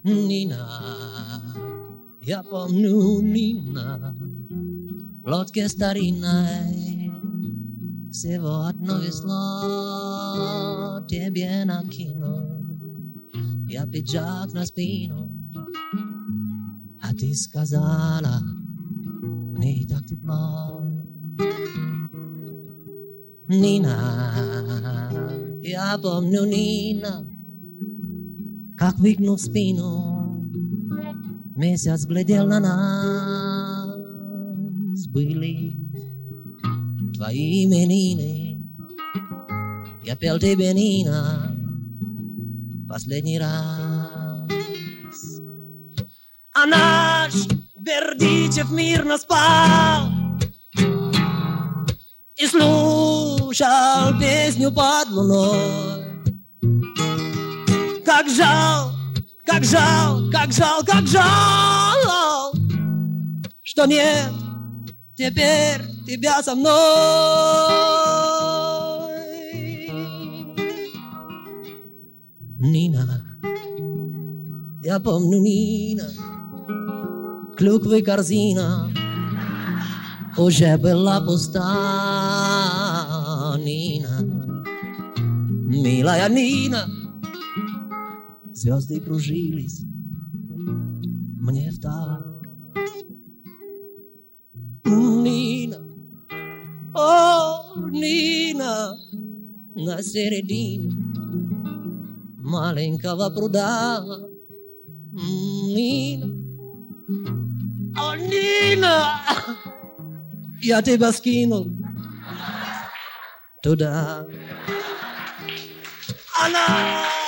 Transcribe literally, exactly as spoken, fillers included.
Нина, я помню, Нина, в лодке старинной всего одно весло тебе накинул. Я пиджак на спину, а ты сказала, мне и так тепло. Нина, я помню, Нина, как выгнув спину, месяц глядел на нас. Были твои именины, я пел тебе, Нина, последний раз. А наш Бердичев мирно спал и слушал песню под луной. Как жал, как жал, как жал, как жал, что нет теперь тебя со мной. Нина, я помню, Нина, клюквы корзина уже была пуста. Нина, милая Нина, звезды кружились мне в такт. Нина, о, Нина, на середине маленького пруда. Нина, о, Нина, я тебя скинул туда. Она